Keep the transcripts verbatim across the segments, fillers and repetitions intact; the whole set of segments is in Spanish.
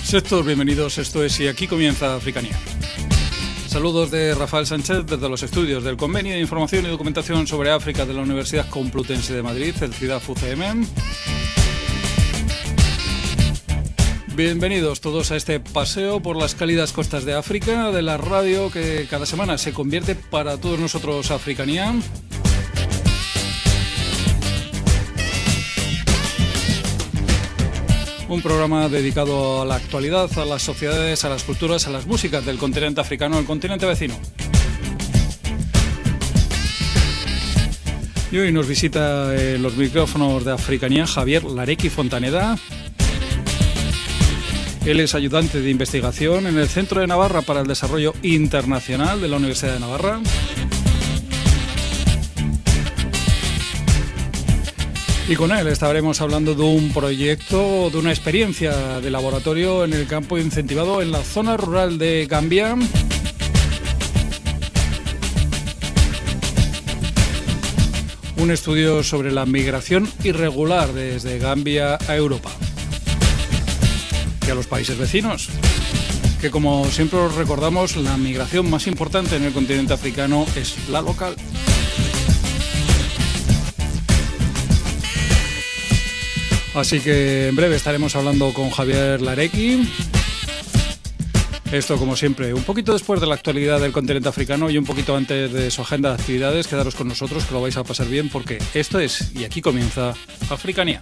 Sed todos bienvenidos, esto es Y aquí comienza Africanía. Saludos de Rafael Sánchez desde los estudios del Convenio de Información y Documentación sobre África de la Universidad Complutense de Madrid, el CIDAF U C M. Bienvenidos todos a este paseo por las cálidas costas de África, de la radio que cada semana se convierte para todos nosotros Africanía. Un programa dedicado a la actualidad, a las sociedades, a las culturas, a las músicas del continente africano, el continente vecino. Y hoy nos visita eh, los micrófonos de Africanía Javier Larequi Fontaneda. Él es ayudante de investigación en el Centro de Navarra para el Desarrollo Internacional de la Universidad de Navarra. Y con él estaremos hablando de un proyecto, de una experiencia de laboratorio en el campo incentivado en la zona rural de Gambia. Un estudio sobre la migración irregular desde Gambia a Europa y a los países vecinos, que como siempre os recordamos, la migración más importante en el continente africano es la local. Así que en breve estaremos hablando con Javier Larequi. Esto, como siempre, un poquito después de la actualidad del continente africano y un poquito antes de su agenda de actividades. Quedaros con nosotros, que lo vais a pasar bien, porque esto es Y aquí comienza Africanía.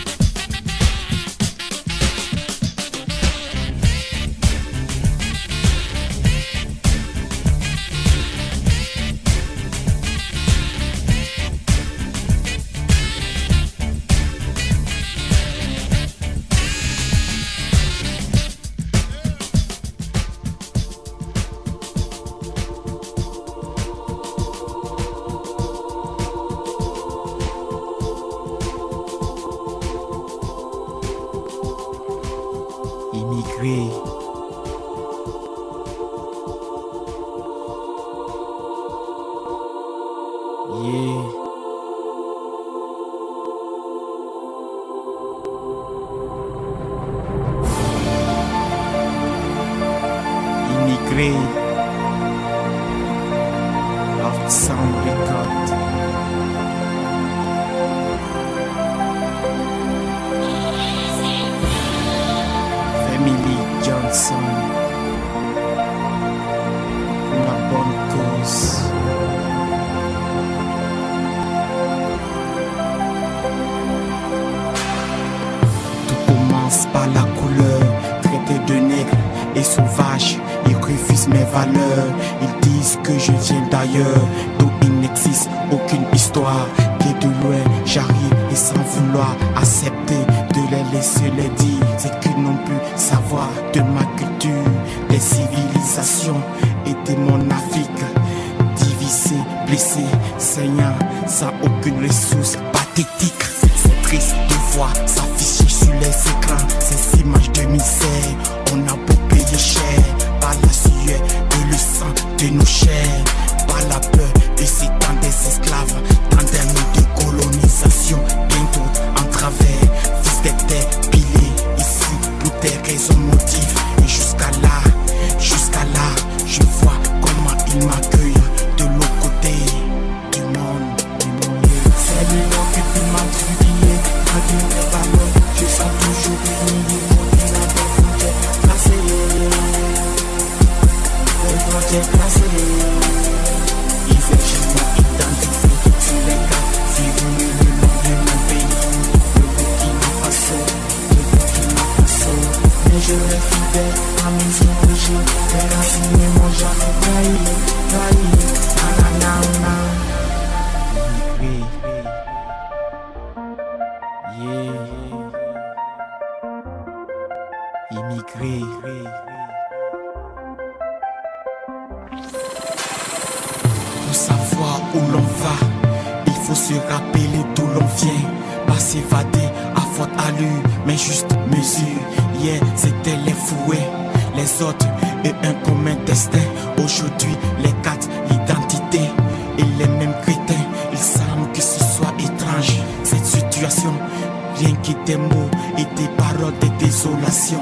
Aujourd'hui, les quatre, l'identité et les mêmes crétins, ils semblent que ce soit étrange. Cette situation, rien que des mots et des paroles de désolation.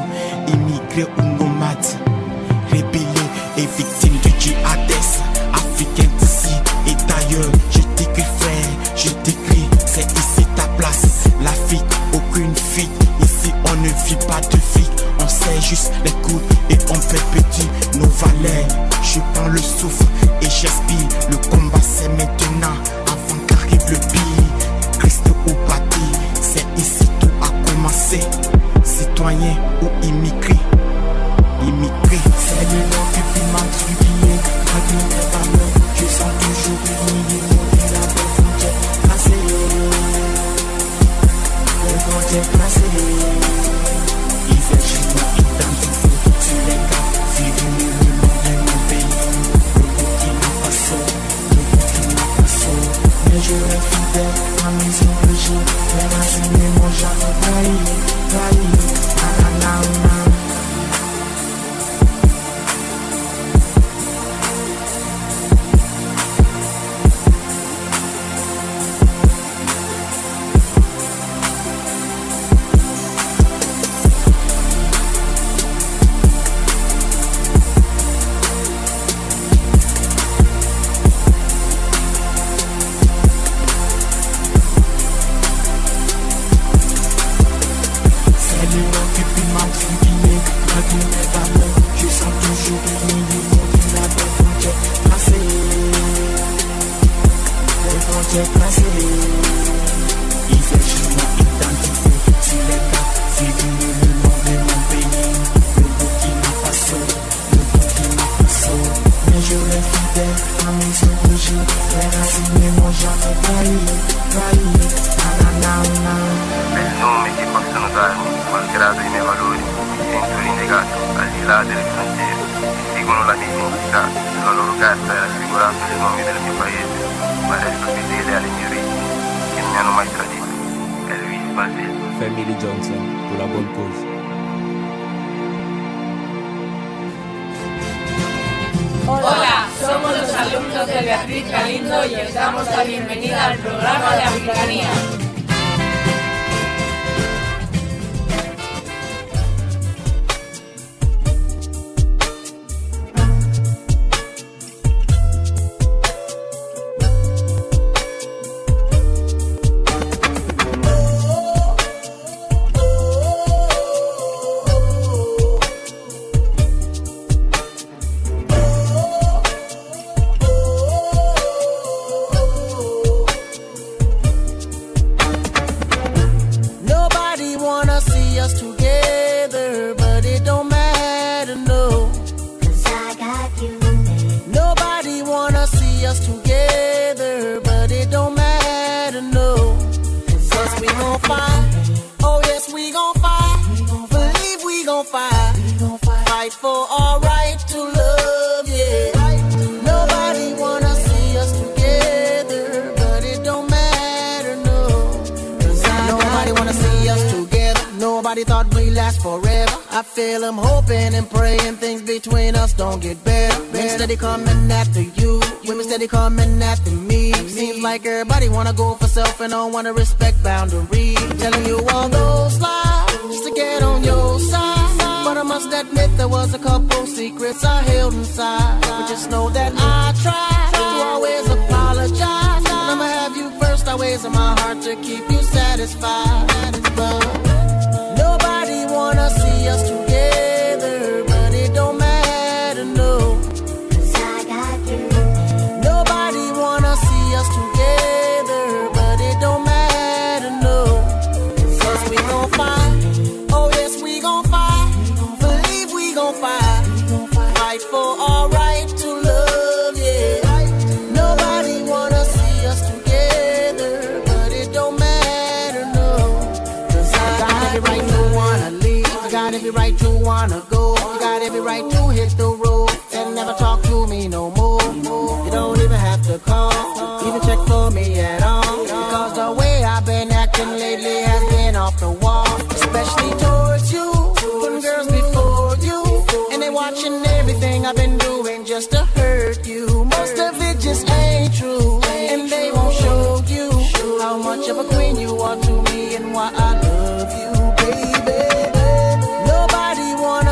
immigrés ou nomades, rébellés et victimes du djihadisme, africains d'ici et d'ailleurs. Je t'écris frère, je t'écris, c'est ici ta place. L'Afrique, aucune fuite, ici on ne vit pas de vie. On serre juste les coudes et on perpétue nos valeurs. Je prends le souffle et j'aspire, le combat c'est maintenant, avant qu'arrive le pire. Christ ou bâti, c'est ici tout a commencé. Citoyen ou immigré, immigré. C'est le nom que puis m'attribuer, malgré mes valeurs. Je sens toujours une ligne de la belle frontière tracée. Les frontières tracées. Il fait chez moi identifié sur les cartes, figuré le long de mon pays. Le Burkina Faso, le Burkina Faso. Mais je reste fidèle à mes origines. Les racines ne m'ont jamais trahi, trahi. Nanana. Family Johnson, pour la bonne cause. Hola, somos los alumnos de Beatriz Galindo y os damos la bienvenida al programa de Africanía. And don't wanna respect boundaries. Telling you all those lies just to get on your side. But I must admit there was a couple secrets I held inside. But just know that I tried to always apologize. And I'ma have you first always in my heart to keep you satisfied. But nobody wanna see us together, but it don't matter, no. Cause I got you. Nobody wanna see us together. Don't matter, no. Cause we gon' fight. Oh yes, we gon' fight. Believe we gon' fight. Fight for our right to love, yeah. Nobody wanna see us together, but it don't matter, no. Cause I got every right to wanna leave. I got every right to wanna go. You got every right to hit the road and never talk to me no more. You don't even have to call, even check for me at all. Because the way I've been acting lately has been off the wall. Especially towards you, putting girls before you. And they watching everything I've been doing just to hurt you. Most of it just ain't true, and they won't show you how much of a queen you are to me and why I love you, baby. Nobody wants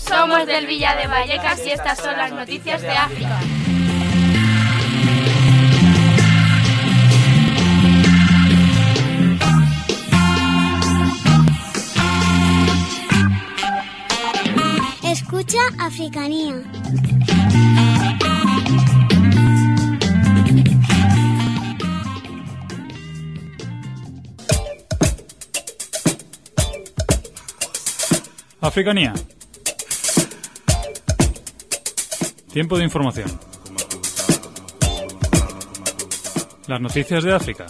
Somos del Villa de Vallecas y estas son las noticias de África. Escucha Africanía. Africanía. Tiempo de información. Las noticias de África.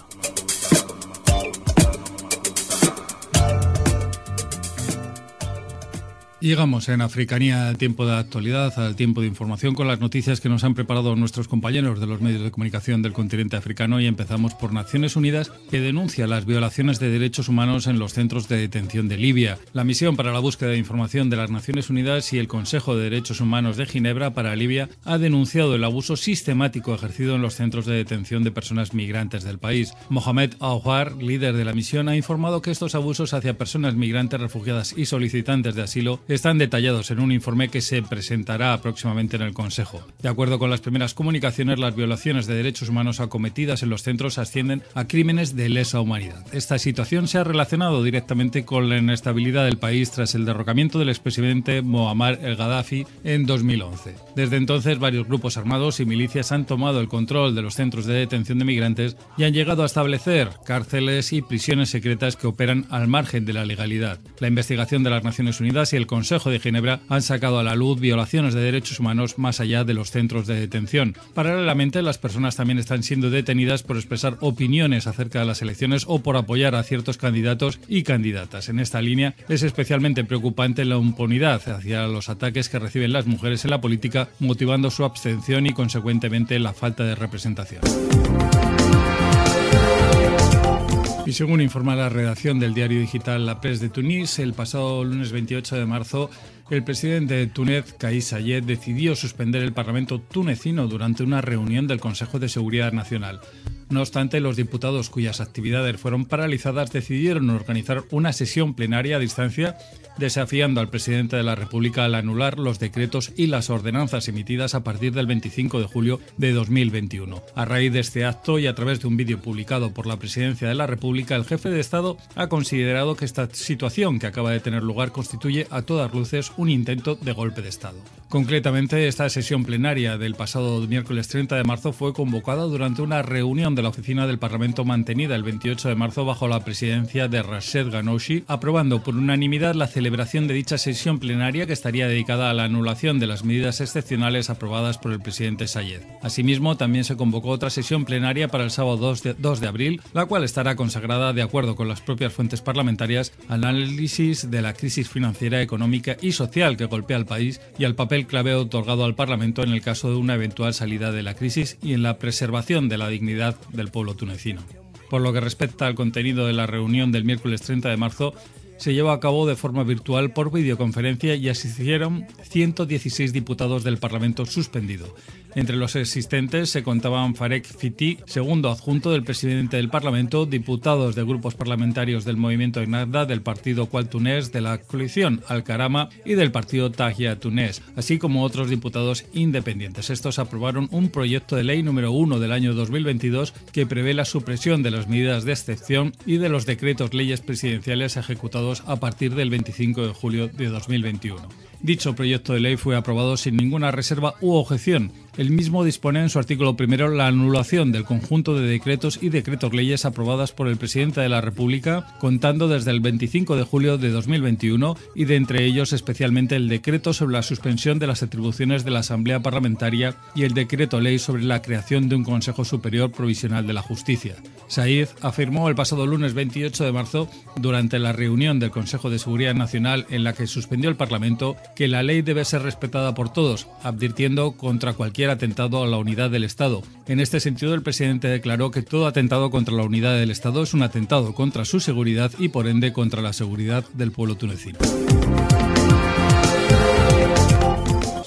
Llegamos en Africanía al tiempo de actualidad, al tiempo de información con las noticias que nos han preparado nuestros compañeros de los medios de comunicación del continente africano y empezamos por Naciones Unidas, que denuncia las violaciones de derechos humanos en los centros de detención de Libia. La misión para la búsqueda de información de las Naciones Unidas y el Consejo de Derechos Humanos de Ginebra para Libia ha denunciado el abuso sistemático ejercido en los centros de detención de personas migrantes del país. Mohamed Aouar, líder de la misión, ha informado que estos abusos hacia personas migrantes, refugiadas y solicitantes de asilo están detallados en un informe que se presentará próximamente en el Consejo. De acuerdo con las primeras comunicaciones, las violaciones de derechos humanos acometidas en los centros ascienden a crímenes de lesa humanidad. Esta situación se ha relacionado directamente con la inestabilidad del país tras el derrocamiento del expresidente Muammar el-Gaddafi en dos mil once. Desde entonces, varios grupos armados y milicias han tomado el control de los centros de detención de migrantes y han llegado a establecer cárceles y prisiones secretas que operan al margen de la legalidad. La investigación de las Naciones Unidas y el Consejo de Ginebra han sacado a la luz violaciones de derechos humanos más allá de los centros de detención. Paralelamente, las personas también están siendo detenidas por expresar opiniones acerca de las elecciones o por apoyar a ciertos candidatos y candidatas. En esta línea es especialmente preocupante la impunidad hacia los ataques que reciben las mujeres en la política, motivando su abstención y consecuentemente la falta de representación. Y según informa la redacción del diario digital La Presse de Tunis, el pasado lunes veintiocho de marzo, el presidente de Túnez, Kais Saied, decidió suspender el Parlamento tunecino durante una reunión del Consejo de Seguridad Nacional. No obstante, los diputados cuyas actividades fueron paralizadas decidieron organizar una sesión plenaria a distancia, desafiando al presidente de la República al anular los decretos y las ordenanzas emitidas a partir del veinticinco de julio de dos mil veintiuno. A raíz de este acto y a través de un vídeo publicado por la Presidencia de la República, el jefe de Estado ha considerado que esta situación que acaba de tener lugar constituye a todas luces un intento de golpe de Estado. Concretamente, esta sesión plenaria del pasado miércoles treinta de marzo fue convocada durante una reunión de la oficina del Parlamento mantenida el veintiocho de marzo bajo la presidencia de Rached Ghannouchi, aprobando por unanimidad la celebración de dicha sesión plenaria que estaría dedicada a la anulación de las medidas excepcionales aprobadas por el presidente Saied. Asimismo, también se convocó otra sesión plenaria para el sábado dos de abril, la cual estará consagrada, de acuerdo con las propias fuentes parlamentarias, al análisis de la crisis financiera, económica y social que golpea al país y al papel clave otorgado al Parlamento en el caso de una eventual salida de la crisis y en la preservación de la dignidad del pueblo tunecino. Por lo que respecta al contenido de la reunión del miércoles treinta de marzo, se llevó a cabo de forma virtual por videoconferencia y asistieron ciento dieciséis diputados del Parlamento suspendido. Entre los asistentes se contaban Farek Fiti, segundo adjunto del presidente del Parlamento, diputados de grupos parlamentarios del Movimiento Ennahda, del partido Qual Tunés, de la coalición Al-Karama y del partido Tahia Tunés, así como otros diputados independientes. Estos aprobaron un proyecto de ley número uno del año dos mil veintidós que prevé la supresión de las medidas de excepción y de los decretos leyes presidenciales ejecutados a partir del veinticinco de julio de dos mil veintiuno. Dicho proyecto de ley fue aprobado sin ninguna reserva u objeción. El mismo dispone en su artículo primero la anulación del conjunto de decretos y decretos leyes aprobadas por el presidente de la República, contando desde el veinticinco de julio de dos mil veintiuno, y de entre ellos especialmente el decreto sobre la suspensión de las atribuciones de la Asamblea Parlamentaria y el decreto ley sobre la creación de un Consejo Superior Provisional de la Justicia. Saied afirmó el pasado lunes veintiocho de marzo, durante la reunión del Consejo de Seguridad Nacional en la que suspendió el Parlamento, que la ley debe ser respetada por todos, advirtiendo contra cualquier atentado a la unidad del Estado. En este sentido, el presidente declaró que todo atentado contra la unidad del Estado es un atentado contra su seguridad y, por ende, contra la seguridad del pueblo tunecino.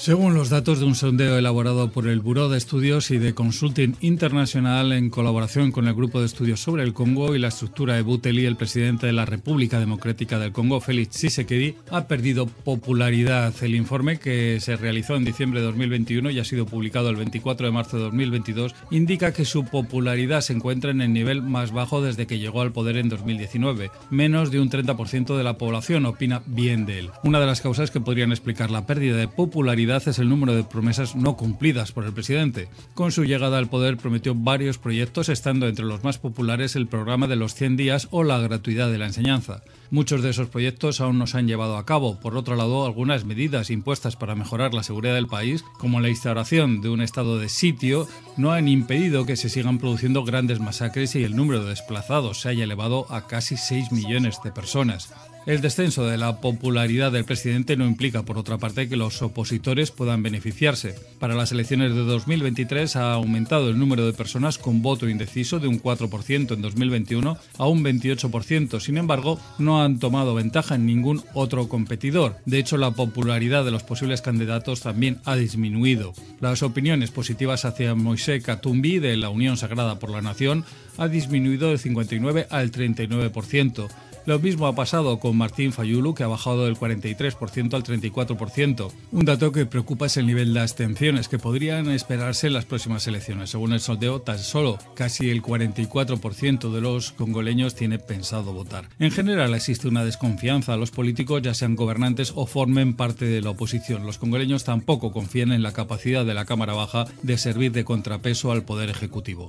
Según los datos de un sondeo elaborado por el Buró de Estudios y de Consulting International en colaboración con el Grupo de Estudios sobre el Congo y la estructura de Buteli, el presidente de la República Democrática del Congo, Félix Tshisekedi, ha perdido popularidad. El informe, que se realizó en diciembre de dos mil veintiuno y ha sido publicado el veinticuatro de marzo de dos mil veintidós, indica que su popularidad se encuentra en el nivel más bajo desde que llegó al poder en dos mil diecinueve. Menos de un treinta por ciento de la población opina bien de él. Una de las causas que podrían explicar la pérdida de popularidad es el número de promesas no cumplidas por el presidente. Con su llegada al poder prometió varios proyectos, estando entre los más populares el programa de los cien días o la gratuidad de la enseñanza. Muchos de esos proyectos aún no se han llevado a cabo. Por otro lado, algunas medidas impuestas para mejorar la seguridad del país, como la instauración de un estado de sitio, no han impedido que se sigan produciendo grandes masacres y el número de desplazados se haya elevado a casi seis millones de personas. El descenso de la popularidad del presidente no implica, por otra parte, que los opositores puedan beneficiarse. Para las elecciones de dos mil veintitrés ha aumentado el número de personas con voto indeciso de un cuatro por ciento en dos mil veintiuno a un veintiocho por ciento. Sin embargo, no han tomado ventaja en ningún otro competidor. De hecho, la popularidad de los posibles candidatos también ha disminuido. Las opiniones positivas hacia Moise Katumbi, de la Unión Sagrada por la Nación, ha disminuido del cincuenta y nueve al treinta y nueve por ciento. Lo mismo ha pasado con Martín Fayulu, que ha bajado del cuarenta y tres por ciento al treinta y cuatro por ciento. Un dato que preocupa es el nivel de abstenciones que podrían esperarse en las próximas elecciones. Según el sondeo, tan solo casi el cuarenta y cuatro por ciento de los congoleños tiene pensado votar. En general existe una desconfianza a los políticos, ya sean gobernantes o formen parte de la oposición. Los congoleños tampoco confían en la capacidad de la Cámara Baja de servir de contrapeso al Poder Ejecutivo.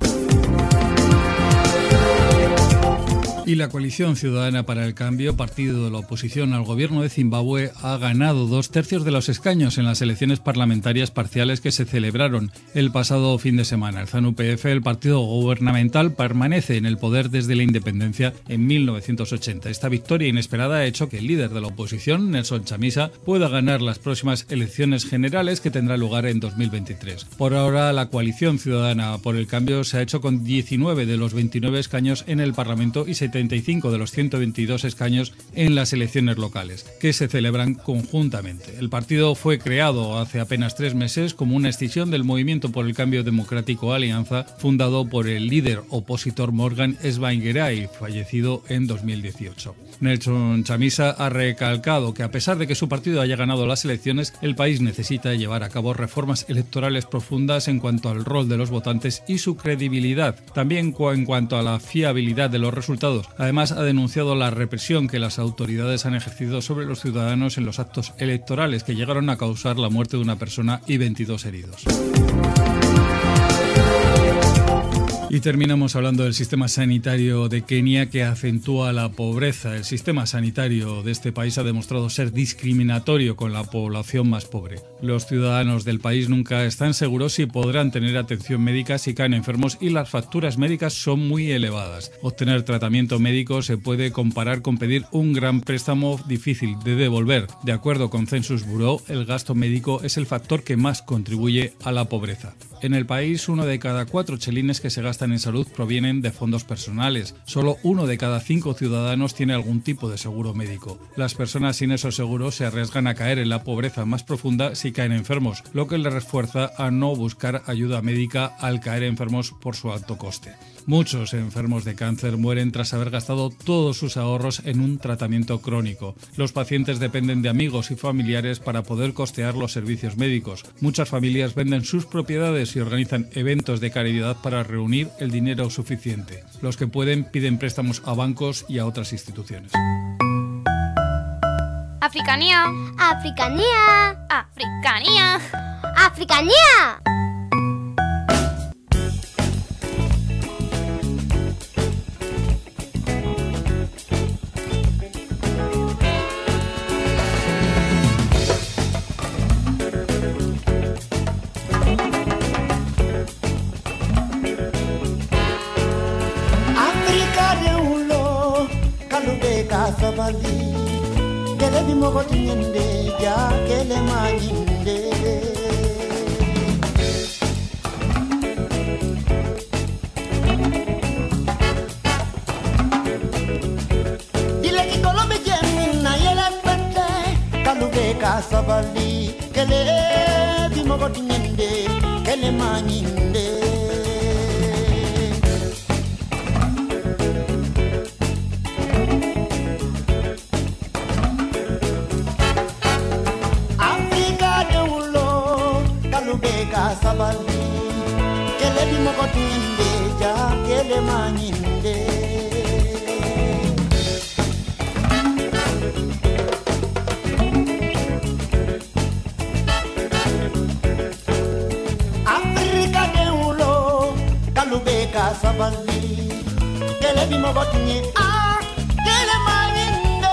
Y la Coalición Ciudadana para el Cambio, partido de la oposición al gobierno de Zimbabue, ha ganado dos tercios de los escaños en las elecciones parlamentarias parciales que se celebraron el pasado fin de semana. El ZANU P F, el partido gubernamental, permanece en el poder desde la independencia en mil novecientos ochenta. Esta victoria inesperada ha hecho que el líder de la oposición, Nelson Chamisa, pueda ganar las próximas elecciones generales que tendrán lugar en dos mil veintitrés. Por ahora, la Coalición Ciudadana por el Cambio se ha hecho con diecinueve de los veintinueve escaños en el Parlamento y setenta y cinco de los ciento veintidós escaños en las elecciones locales, que se celebran conjuntamente. El partido fue creado hace apenas tres meses como una escisión del Movimiento por el Cambio Democrático Alianza, fundado por el líder opositor Morgan Tsvangirai, fallecido en dos mil dieciocho. Nelson Chamisa ha recalcado que, a pesar de que su partido haya ganado las elecciones, el país necesita llevar a cabo reformas electorales profundas en cuanto al rol de los votantes y su credibilidad, también en cuanto a la fiabilidad de los resultados. Además, ha denunciado la represión que las autoridades han ejercido sobre los ciudadanos en los actos electorales que llegaron a causar la muerte de una persona y veintidós heridos. Y terminamos hablando del sistema sanitario de Kenia, que acentúa la pobreza. El sistema sanitario de este país ha demostrado ser discriminatorio con la población más pobre. Los ciudadanos del país nunca están seguros si podrán tener atención médica si caen enfermos, y las facturas médicas son muy elevadas. Obtener tratamiento médico se puede comparar con pedir un gran préstamo difícil de devolver. De acuerdo con Census Bureau, el gasto médico es el factor que más contribuye a la pobreza. En el país, uno de cada cuatro chelines que se gastan en salud provienen de fondos personales. Solo uno de cada cinco ciudadanos tiene algún tipo de seguro médico. Las personas sin esos seguros se arriesgan a caer en la pobreza más profunda si caen enfermos, lo que les refuerza a no buscar ayuda médica al caer enfermos por su alto coste. Muchos enfermos de cáncer mueren tras haber gastado todos sus ahorros en un tratamiento crónico. Los pacientes dependen de amigos y familiares para poder costear los servicios médicos. Muchas familias venden sus propiedades y organizan eventos de caridad para reunir el dinero suficiente. Los que pueden piden préstamos a bancos y a otras instituciones. Africanía. Africanía. Africanía. Africanía. Sabali, kele bi mogo tinyende ja kele manyinde. Dile ki kolombe jemi na yele pete, kalube ka sabali kele. botinyende kele manyinde Africa de ulo kalubeka sabali kele bimo botinyende ja kele manyinde Sabali, kele bimo botinye ah, kele manyinde.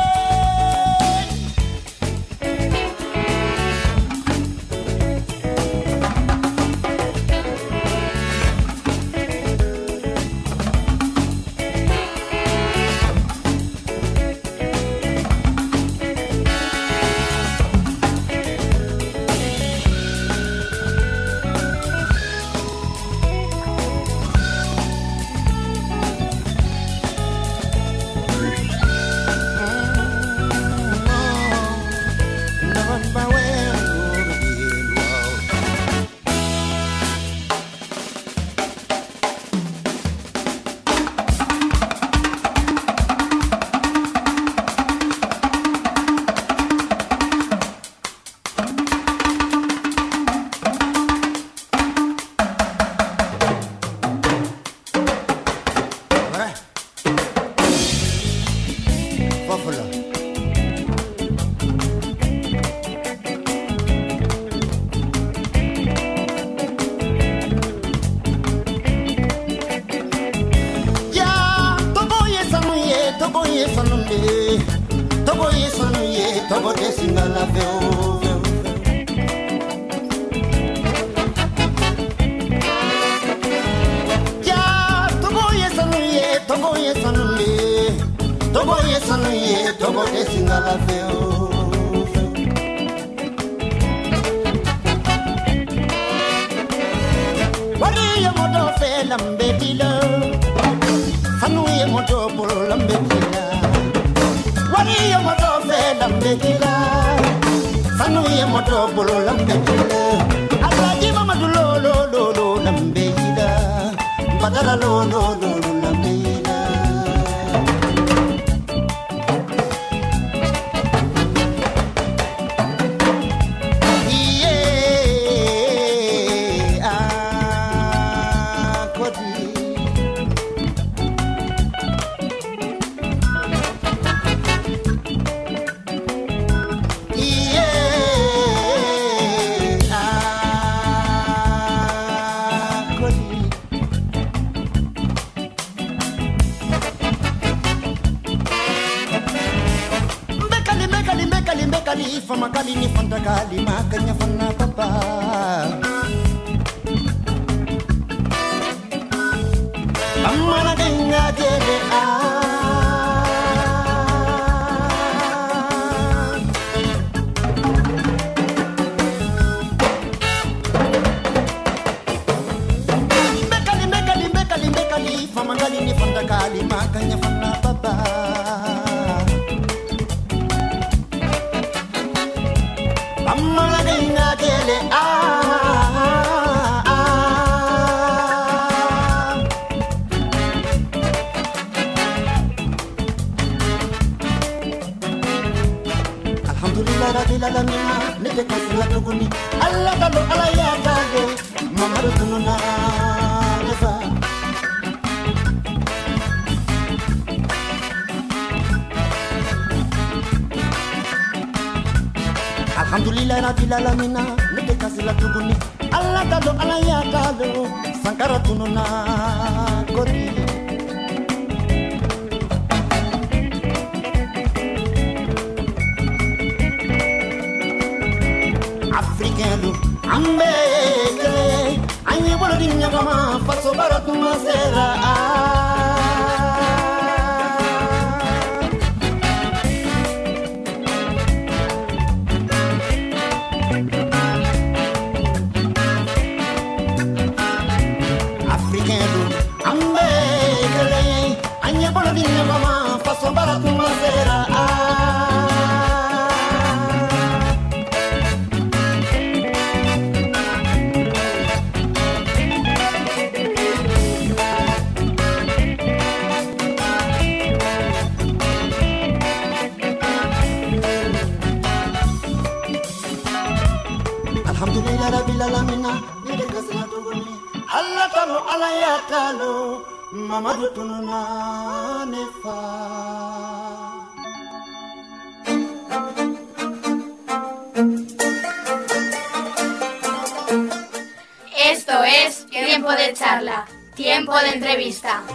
Alhamdulillah rabbil alamin nete kasila tuguni Allah talo ala ya talo sankara tununa kori Africain ambe anyi bolo dinya kama faso baratu masera alhamdulillah rabbil alamin ide kasna tuguni Allah talo ala ya talo mamadu tununa nefa. Esto es Tiempo de Charla, Tiempo de Entrevista.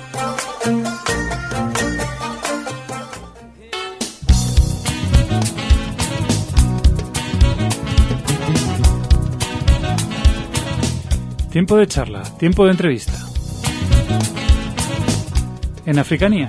Tiempo de charla, tiempo de entrevista. En Africanía.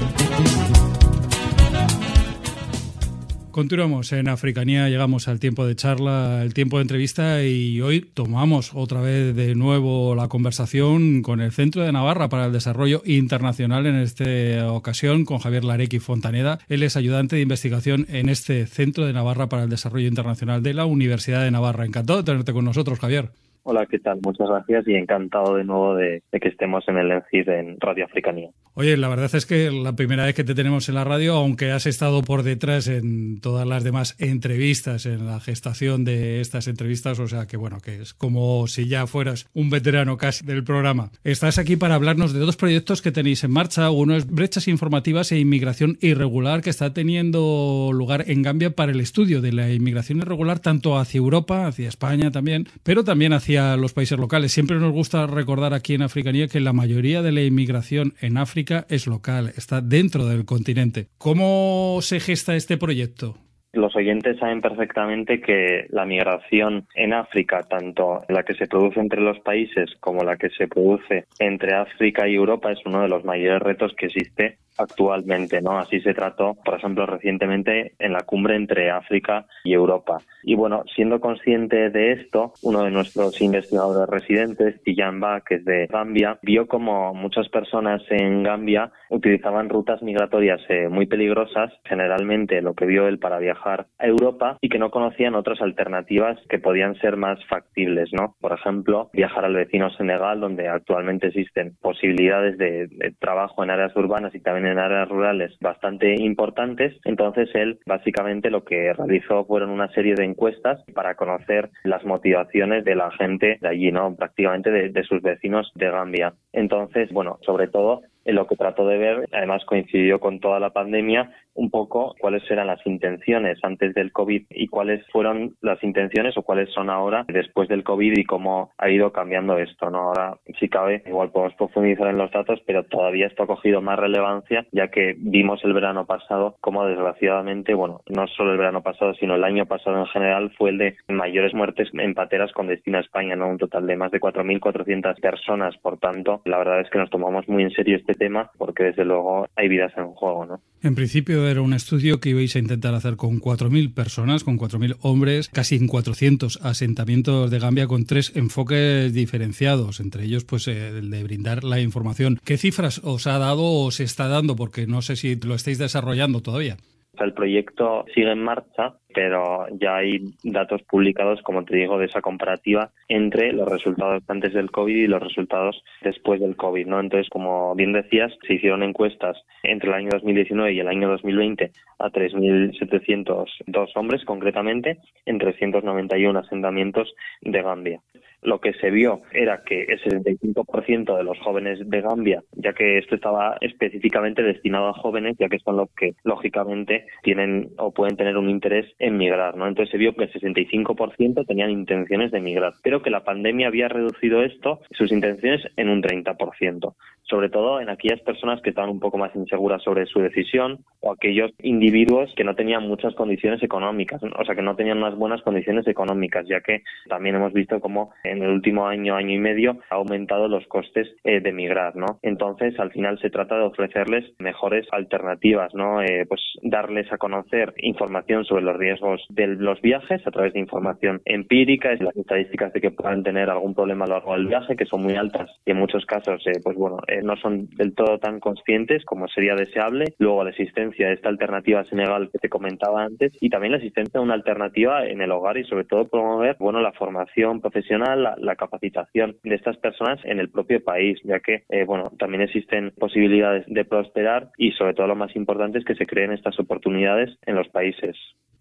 Continuamos en Africanía, llegamos al tiempo de charla, el tiempo de entrevista y hoy tomamos otra vez de nuevo la conversación con el Centro de Navarra para el Desarrollo Internacional, en esta ocasión con Javier Larequi Fontaneda. Él es ayudante de investigación en este Centro de Navarra para el Desarrollo Internacional de la Universidad de Navarra. Encantado de tenerte con nosotros, Javier. Hola, ¿qué tal? Muchas gracias y encantado de nuevo de, de que estemos en el ENCID en Radio Africanía. Oye, la verdad es que la primera vez que te tenemos en la radio, aunque has estado por detrás en todas las demás entrevistas, en la gestación de estas entrevistas, o sea que bueno, que es como si ya fueras un veterano casi del programa. Estás aquí para hablarnos de dos proyectos que tenéis en marcha. Uno es Brechas Informativas e Inmigración Irregular, que está teniendo lugar en Gambia para el estudio de la inmigración irregular tanto hacia Europa, hacia España también, pero también hacia a los países locales. Siempre nos gusta recordar aquí en Africanía que la mayoría de la inmigración en África es local, está dentro del continente. ¿Cómo se gesta este proyecto? Los oyentes saben perfectamente que la migración en África, tanto la que se produce entre los países como la que se produce entre África y Europa, es uno de los mayores retos que existe actualmente, ¿no? Así se trató, por ejemplo, recientemente en la cumbre entre África y Europa. Y bueno, siendo consciente de esto, uno de nuestros investigadores residentes, Tijan Ba, que es de Gambia, vio como muchas personas en Gambia utilizaban rutas migratorias eh, muy peligrosas, generalmente lo que vio él para viajar a Europa, y que no conocían otras alternativas que podían ser más factibles, ¿no? Por ejemplo, viajar al vecino Senegal, donde actualmente existen posibilidades de, de trabajo en áreas urbanas y también en áreas rurales bastante importantes. Entonces él básicamente lo que realizó fueron una serie de encuestas para conocer las motivaciones de la gente de allí, ¿no? Prácticamente de, de sus vecinos de Gambia. Entonces, bueno, sobre todo en lo que trató de ver, además coincidió con toda la pandemia, un poco cuáles eran las intenciones antes del COVID y cuáles fueron las intenciones o cuáles son ahora después del COVID y cómo ha ido cambiando esto, ¿no? Ahora, si cabe, igual podemos profundizar en los datos, pero todavía esto ha cogido más relevancia, ya que vimos el verano pasado cómo desgraciadamente, bueno, no solo el verano pasado, sino el año pasado en general fue el de mayores muertes en pateras con destino a España, ¿no? Un total de más de cuatro mil cuatrocientas personas. Por tanto, la verdad es que nos tomamos muy en serio este tema porque desde luego hay vidas en juego, ¿no? En principio era un estudio que ibais a intentar hacer con cuatro mil personas, con cuatro mil hombres, casi en cuatrocientos asentamientos de Gambia con tres enfoques diferenciados, entre ellos pues el de brindar la información. ¿Qué cifras os ha dado o se está dando? Porque no sé si lo estáis desarrollando todavía. El proyecto sigue en marcha, pero ya hay datos publicados, como te digo, de esa comparativa entre los resultados antes del COVID y los resultados después del COVID, ¿no? Entonces, como bien decías, se hicieron encuestas entre el año dos mil diecinueve y el año dos mil veinte a tres mil setecientos dos hombres, concretamente, en trescientos noventa y uno asentamientos de Gambia. Lo que se vio era que el setenta y cinco por ciento de los jóvenes de Gambia, ya que esto estaba específicamente destinado a jóvenes, ya que son los que, lógicamente, tienen o pueden tener un interés en migrar, ¿no? Entonces se vio que el sesenta y cinco por ciento tenían intenciones de migrar, pero que la pandemia había reducido esto, sus intenciones, en un treinta por ciento. Sobre todo en aquellas personas que estaban un poco más inseguras sobre su decisión o aquellos individuos que no tenían muchas condiciones económicas, o sea, que no tenían unas buenas condiciones económicas, ya que también hemos visto cómo en el último año, año y medio, ha aumentado los costes eh, de migrar, ¿no? Entonces, al final se trata de ofrecerles mejores alternativas, ¿no? Eh, pues darles a conocer información sobre los riesgos de los viajes a través de información empírica, es las estadísticas de que puedan tener algún problema a lo largo del viaje, que son muy altas y en muchos casos, eh, pues bueno, eh, no son del todo tan conscientes como sería deseable. Luego la existencia de esta alternativa Senegal que te comentaba antes y también la existencia de una alternativa en el hogar y sobre todo promover, bueno, la formación profesional, la, la capacitación de estas personas en el propio país, ya que, eh, bueno, también existen posibilidades de prosperar y sobre todo lo más importante es que se creen estas oportunidades en los países.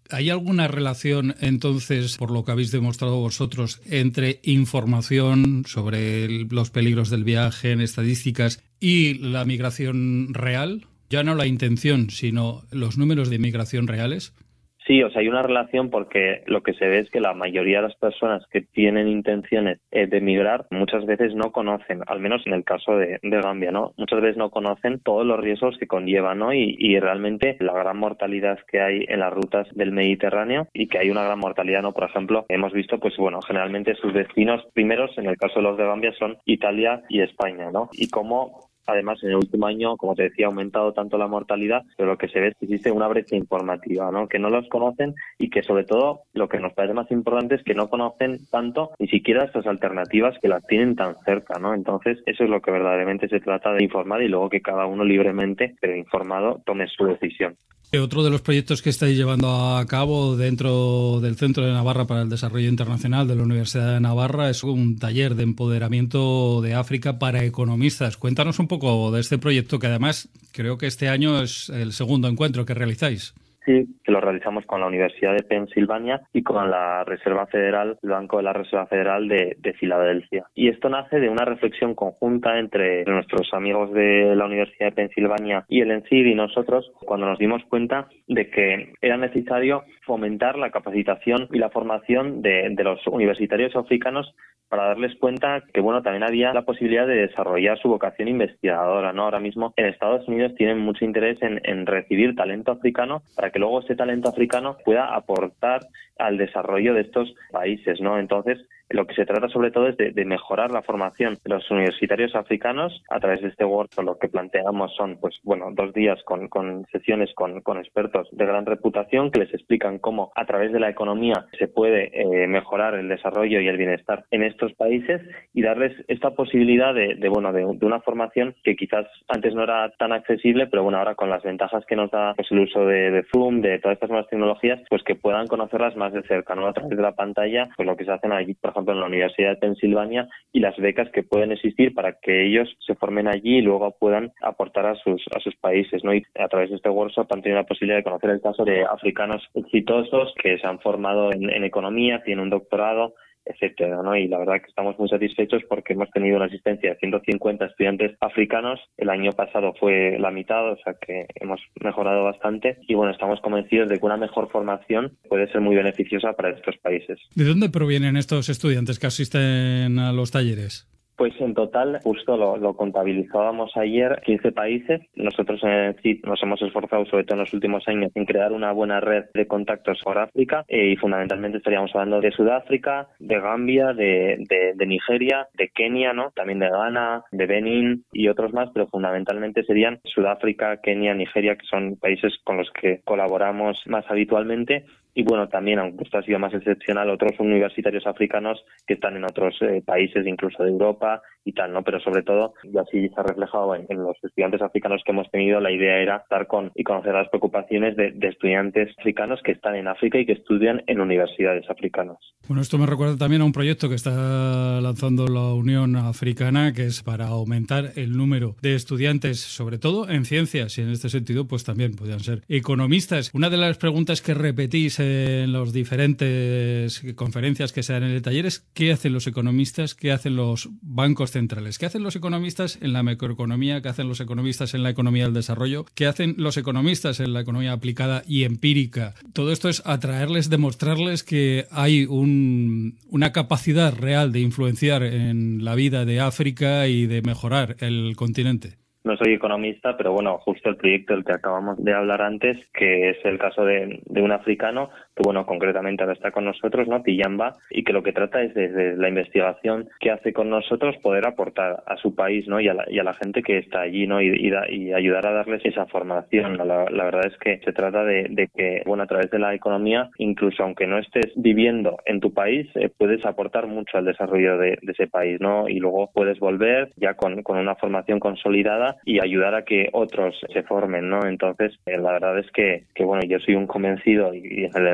¿Hay alguna relación, entonces, por lo que habéis demostrado vosotros, entre información sobre el, los peligros del viaje en estadísticas y la migración real? Ya no la intención, sino los números de migración reales. Sí, o sea, hay una relación porque lo que se ve es que la mayoría de las personas que tienen intenciones eh, de emigrar muchas veces no conocen, al menos en el caso de, de Gambia, ¿no? Muchas veces no conocen todos los riesgos que conlleva, ¿no? Y, y realmente la gran mortalidad que hay en las rutas del Mediterráneo y que hay una gran mortalidad, ¿no? Por ejemplo, hemos visto, pues bueno, generalmente sus destinos primeros, en el caso de los de Gambia, son Italia y España, ¿no? Y cómo además, en el último año, como te decía, ha aumentado tanto la mortalidad, pero lo que se ve es que existe una brecha informativa, ¿no? Que no los conocen y que, sobre todo, lo que nos parece más importante es que no conocen tanto ni siquiera estas alternativas que las tienen tan cerca, ¿no? Entonces, eso es lo que verdaderamente se trata de informar y luego que cada uno libremente, pero informado, tome su decisión. Otro de los proyectos que estáis llevando a cabo dentro del Centro de Navarra para el Desarrollo Internacional de la Universidad de Navarra es un taller de empoderamiento de África para economistas. Cuéntanos un poco de este proyecto, que además creo que este año es el segundo encuentro que realizáis. Sí, que lo realizamos con la Universidad de Pensilvania y con la Reserva Federal, el Banco de la Reserva Federal de, de Filadelfia. Y esto nace de una reflexión conjunta entre nuestros amigos de la Universidad de Pensilvania y el ENSID y nosotros, cuando nos dimos cuenta de que era necesario fomentar la capacitación y la formación de, de los universitarios africanos para darles cuenta que, bueno, también había la posibilidad de desarrollar su vocación investigadora, ¿no? Ahora mismo en Estados Unidos tienen mucho interés en, en recibir talento africano para que luego ese talento africano pueda aportar al desarrollo de estos países, ¿no? Entonces, lo que se trata sobre todo es de, de mejorar la formación de los universitarios africanos a través de este workshop. Lo que planteamos son, pues bueno, dos días con, con sesiones con, con expertos de gran reputación que les explican cómo a través de la economía se puede eh, mejorar el desarrollo y el bienestar en estos países y darles esta posibilidad de, de bueno, de, de una formación que quizás antes no era tan accesible, pero bueno, ahora con las ventajas que nos da pues, el uso de, de Zoom, de todas estas nuevas tecnologías, pues que puedan conocerlas más de cerca, ¿no? A través de la pantalla, pues lo que se hacen allí, por ejemplo, en la Universidad de Pensilvania y las becas que pueden existir para que ellos se formen allí y luego puedan aportar a sus a sus países, ¿no? Y a través de este workshop han tenido la posibilidad de conocer el caso de africanos exitosos que se han formado en, en economía, tienen un doctorado, etcétera, ¿no? Y la verdad que estamos muy satisfechos porque hemos tenido una asistencia de ciento cincuenta estudiantes africanos. El año pasado fue la mitad, o sea que hemos mejorado bastante y bueno, estamos convencidos de que una mejor formación puede ser muy beneficiosa para estos países. ¿De dónde provienen estos estudiantes que asisten a los talleres? Pues en total, justo lo, lo contabilizábamos ayer, quince países. Nosotros en el C I T nos hemos esforzado, sobre todo en los últimos años, en crear una buena red de contactos por África eh, y fundamentalmente estaríamos hablando de Sudáfrica, de Gambia, de, de, de Nigeria, de Kenia, ¿no? También de Ghana, de Benín y otros más, pero fundamentalmente serían Sudáfrica, Kenia, Nigeria, que son países con los que colaboramos más habitualmente. Y bueno, también, aunque esto ha sido más excepcional, otros universitarios africanos que están en otros eh, países, incluso de Europa y tal, ¿no? Pero sobre todo, y así se ha reflejado en, en los estudiantes africanos que hemos tenido, la idea era estar con y conocer las preocupaciones de, de estudiantes africanos que están en África y que estudian en universidades africanas. Bueno, esto me recuerda también a un proyecto que está lanzando la Unión Africana, que es para aumentar el número de estudiantes, sobre todo en ciencias, y en este sentido, pues también podrían ser economistas. Una de las preguntas que repetís en las diferentes conferencias que se dan en el taller es ¿qué hacen los economistas? ¿Qué hacen los bancos centrales? ¿Qué hacen los economistas en la macroeconomía? ¿Qué hacen los economistas en la economía del desarrollo? ¿Qué hacen los economistas en la economía aplicada y empírica? Todo esto es atraerles, demostrarles que hay un, una capacidad real de influenciar en la vida de África y de mejorar el continente. No soy economista, pero bueno, justo el proyecto del que acabamos de hablar antes, que es el caso de, de un africano, que bueno, concretamente ahora está con nosotros, ¿no? Tiyamba, y que lo que trata es desde la investigación que hace con nosotros poder aportar a su país, ¿no? Y a la, y a la gente que está allí, ¿no? Y, y, da, y ayudar a darles esa formación, ¿no? La, la verdad es que se trata de, de que, bueno, a través de la economía, incluso aunque no estés viviendo en tu país, eh, puedes aportar mucho al desarrollo de, de ese país, ¿no? Y luego puedes volver ya con, con una formación consolidada y ayudar a que otros se formen, ¿no? Entonces, eh, la verdad es que, que, bueno, yo soy un convencido y, y en el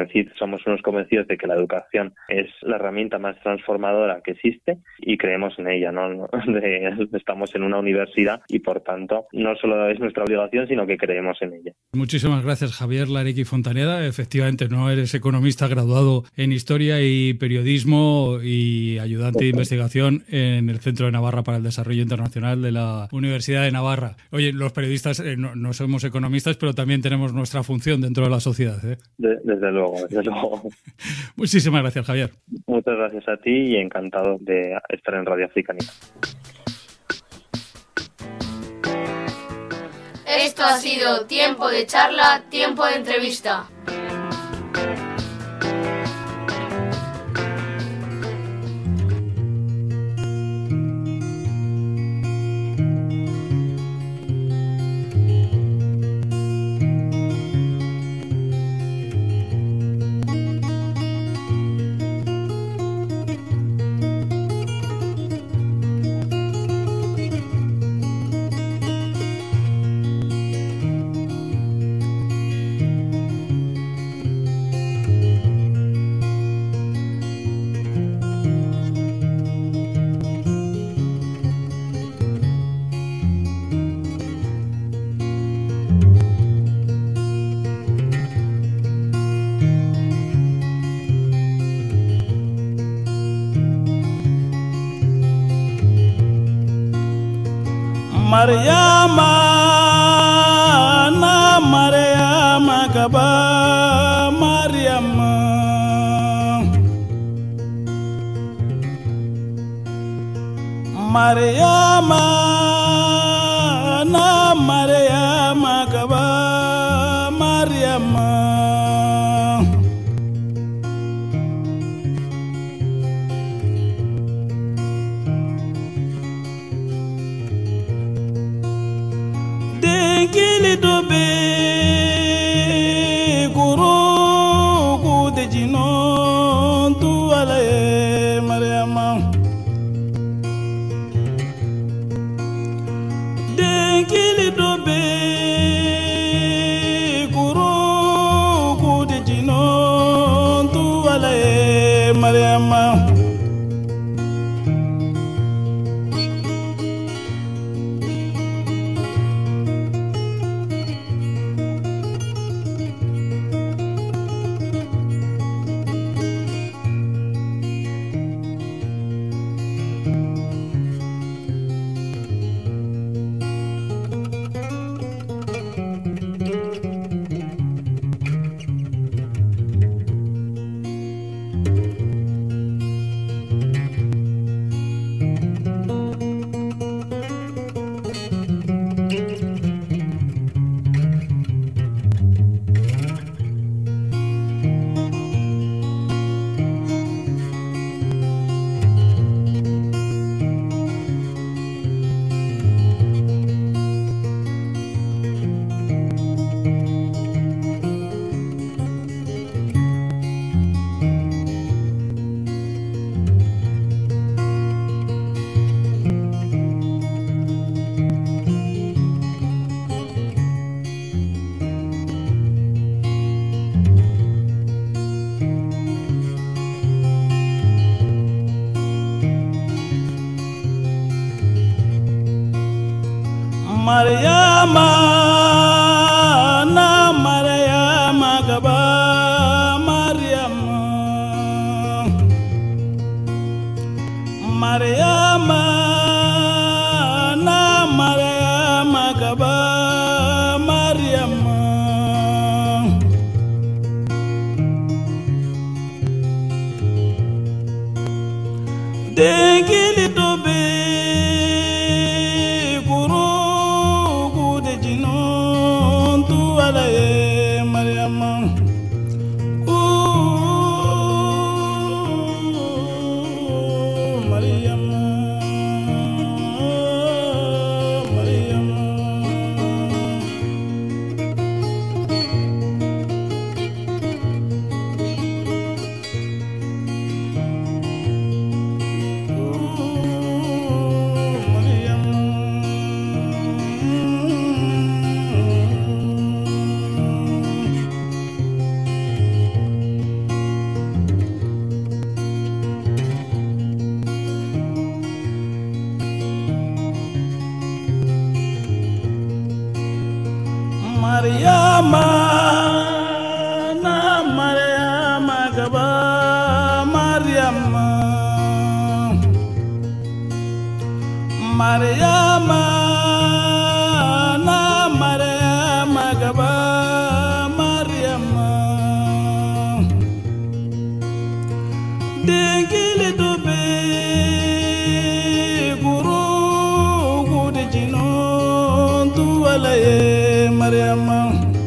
decís, somos unos convencidos de que la educación es la herramienta más transformadora que existe y creemos en ella, ¿no? De, estamos en una universidad y, por tanto, no solo es nuestra obligación, sino que creemos en ella. Muchísimas gracias, Javier Larequi Fontaneda. Efectivamente, no eres economista graduado en Historia y Periodismo y ayudante de investigación en el Centro de Navarra para el Desarrollo Internacional de la Universidad de Navarra. Oye, los periodistas eh, no, no somos economistas, pero también tenemos nuestra función dentro de la sociedad, ¿eh? De, desde luego, desde luego. Muchísimas gracias, Javier. Muchas gracias a ti y encantado de estar en Radio Africanía. Esto ha sido Tiempo de Charla, Tiempo de Entrevista. Mariama na Mariama gaba Mariama Mariama na Mariama gaba Mariama Kili dobe guru gude jino tu alaye Mariama de kili dobe guru gude jino tu alaye Mariama Mariama na Mariama gaba Mariama Mariama na Mariama gaba Mariama Dengili dobe Ooh. Mariama, Mariama, na Mariama gaba Mariama, dengile dobe guru gude jinon tu walaye Mariama.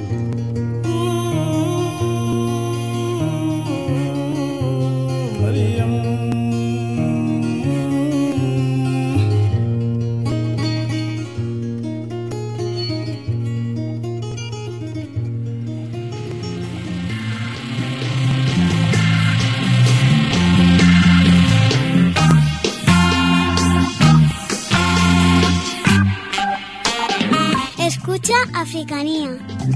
Escucha Africanía.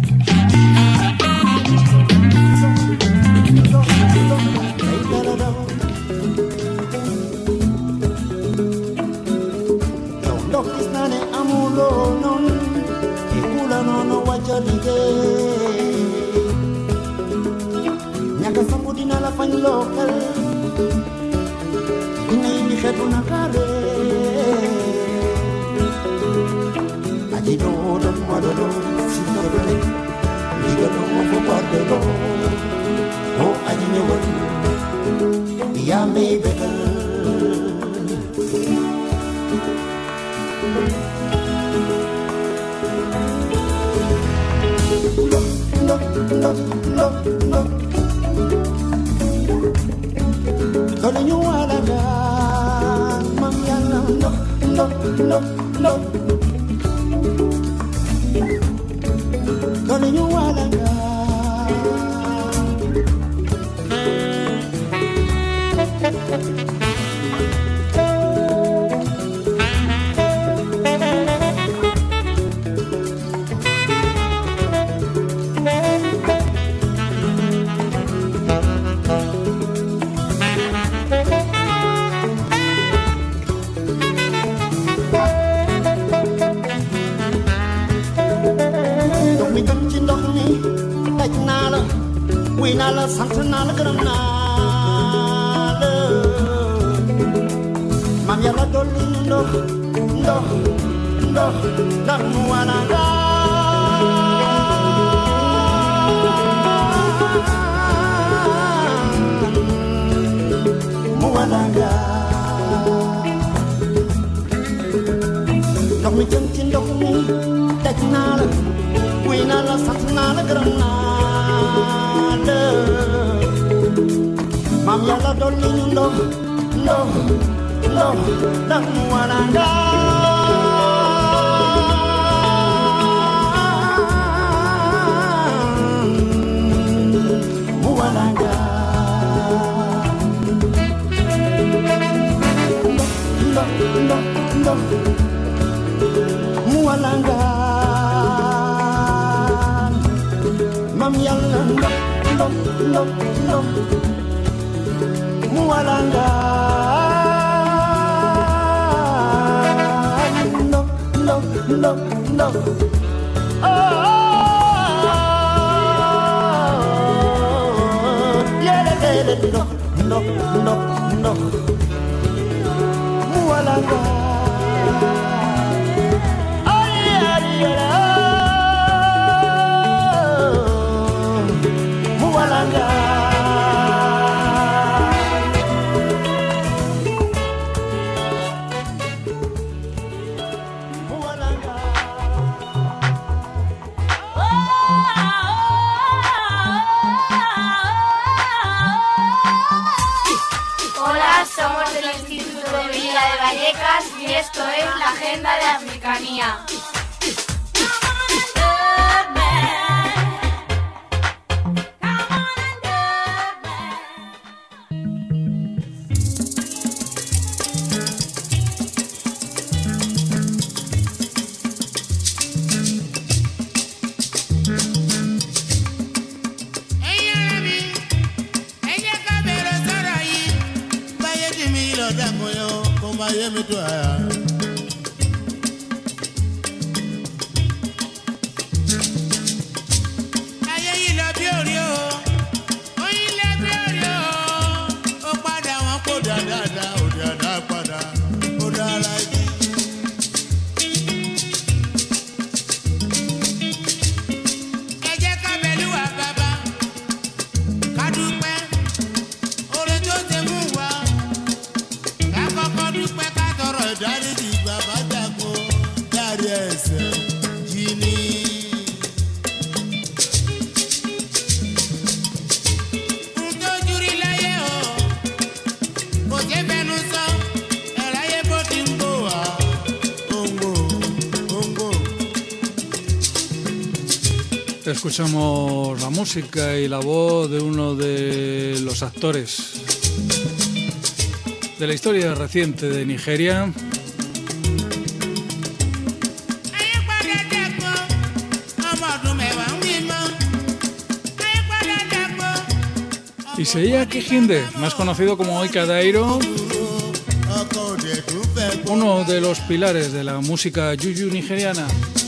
Y esto es la Agenda de Africanía. Escuchamos la música y la voz de uno de los actores de la historia reciente de Nigeria, Iseya Kehinde, más conocido como Ika Dairo, uno de los pilares de la música yuyu nigeriana.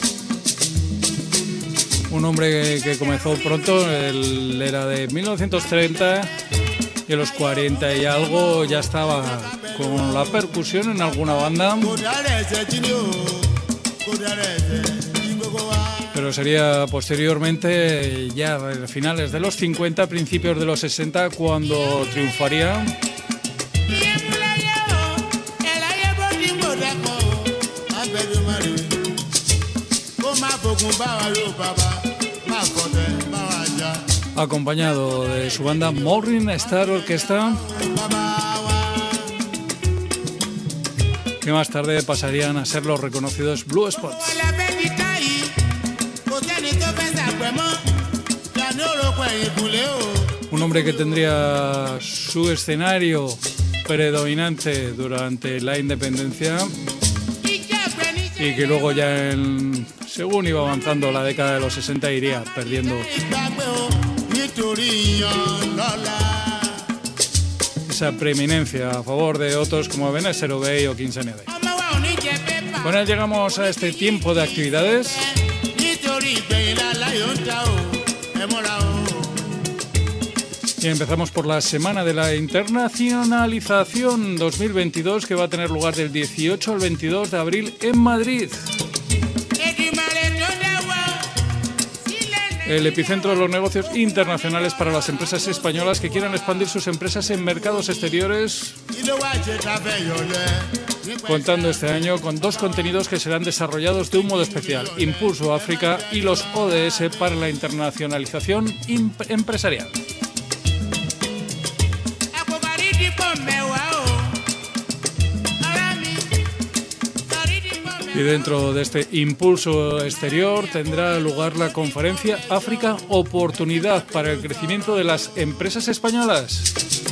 Un hombre que comenzó pronto, él era de mil novecientos treinta y a los cuarenta y algo ya estaba con la percusión en alguna banda. Pero sería posteriormente, ya a finales de los cincuenta, principios de los sesenta, cuando triunfaría. Acompañado de su banda Morning Star Orchestra, que más tarde pasarían a ser los reconocidos Blue Spots. Un hombre que tendría su escenario predominante durante la independencia y que luego ya en, según iba avanzando la década de los sesenta, iría perdiendo esa preeminencia a favor de otros como Benessere Obey o Kings N D. Con él llegamos a este tiempo de actividades. Y empezamos por la Semana de la Internacionalización dos mil veintidós, que va a tener lugar del dieciocho al veintidós de abril en Madrid. El epicentro de los negocios internacionales para las empresas españolas que quieran expandir sus empresas en mercados exteriores, contando este año con dos contenidos que serán desarrollados de un modo especial: Impulso África y los O D S para la internacionalización empresarial. Y dentro de este impulso exterior tendrá lugar la conferencia África, oportunidad para el crecimiento de las empresas españolas,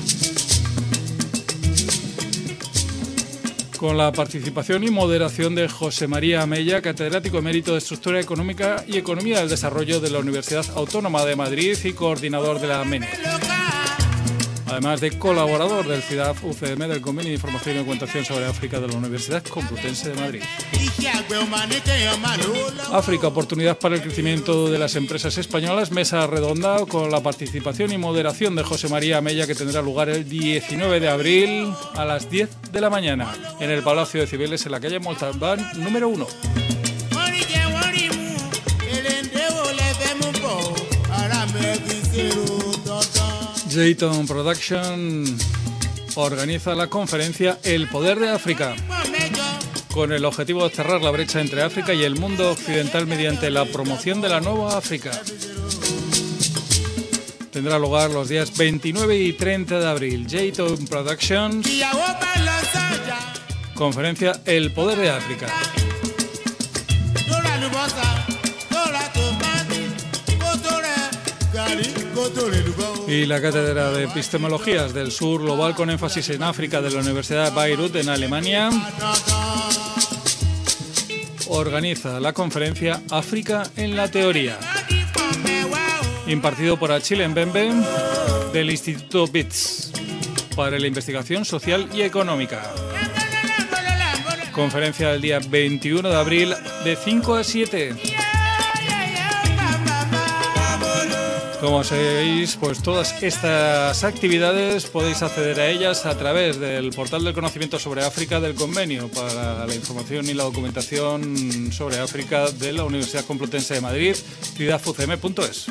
con la participación y moderación de José María Amella, catedrático emérito de Estructura Económica y Economía del Desarrollo de la Universidad Autónoma de Madrid y coordinador de la MENE, además de colaborador del CIDAF U C M, del Convenio de Información y Documentación sobre África de la Universidad Complutense de Madrid. África, oportunidad para el crecimiento de las empresas españolas, mesa redonda con la participación y moderación de José María Amella, que tendrá lugar el diecinueve de abril a las diez de la mañana en el Palacio de Cibeles, en la calle Montalbán número uno. Jayton Production organiza la conferencia El Poder de África, con el objetivo de cerrar la brecha entre África y el mundo occidental mediante la promoción de la nueva África. Tendrá lugar los días veintinueve y treinta de abril. Jayton Productions, conferencia El Poder de África. Y la Cátedra de Epistemologías del Sur Global con énfasis en África de la Universidad de Bayreuth, en Alemania, organiza la conferencia África en la Teoría, impartido por Achille Mbembe del Instituto B I T S para la Investigación Social y Económica. Conferencia del día veintiuno de abril de cinco a siete. Como sabéis, pues todas estas actividades podéis acceder a ellas a través del portal del conocimiento sobre África del Convenio para la información y la documentación sobre África de la Universidad Complutense de Madrid, cidaf u c m punto es.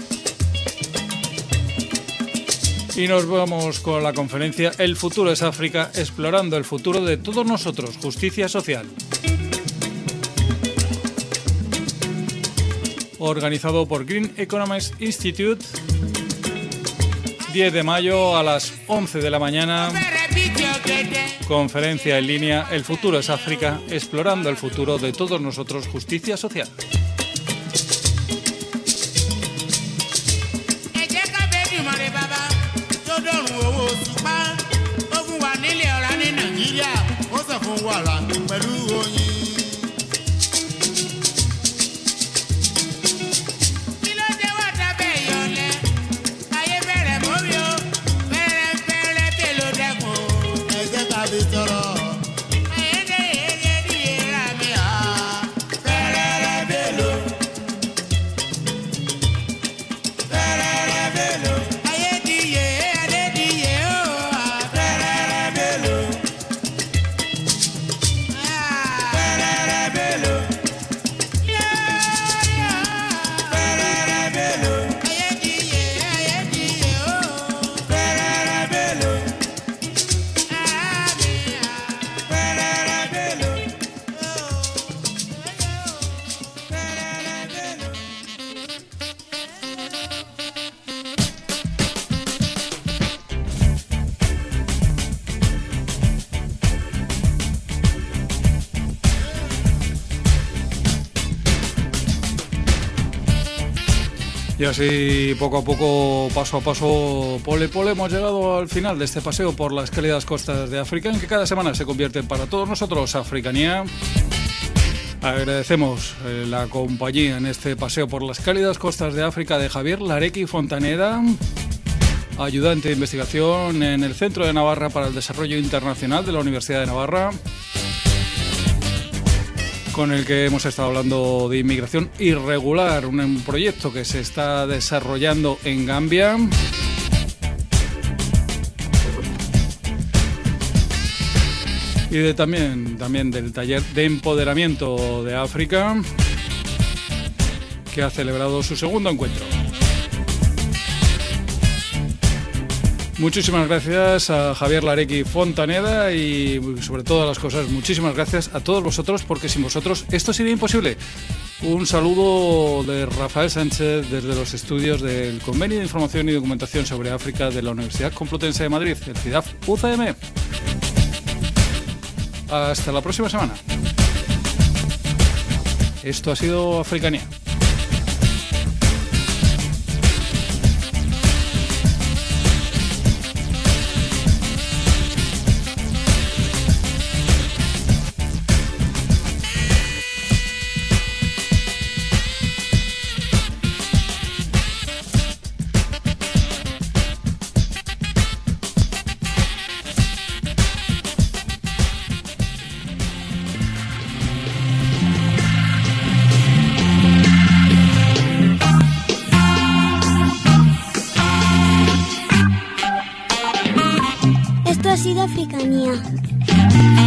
Y nos vamos con la conferencia El futuro es África, explorando el futuro de todos nosotros, justicia social. Organizado por Green Economics Institute, diez de mayo a las once de la mañana, conferencia en línea El futuro es África, explorando el futuro de todos nosotros, justicia social. Y así, poco a poco, paso a paso, pole pole, hemos llegado al final de este paseo por las cálidas costas de África, en que cada semana se convierte para todos nosotros Africanía. Agradecemos eh, la compañía en este paseo por las cálidas costas de África de Javier Larequi Fontaneda, ayudante de investigación en el Centro de Navarra para el Desarrollo Internacional de la Universidad de Navarra, con el que hemos estado hablando de inmigración irregular, un proyecto que se está desarrollando en Gambia. Y de también, también del taller de empoderamiento de África, que ha celebrado su segundo encuentro. Muchísimas gracias a Javier Larequi Fontaneda y, sobre todas las cosas, muchísimas gracias a todos vosotros, porque sin vosotros esto sería imposible. Un saludo de Rafael Sánchez desde los estudios del Convenio de Información y Documentación sobre África de la Universidad Complutense de Madrid, el cidaf u c m. Hasta la próxima semana. Esto ha sido Africanía. Esto ha sido Africanía.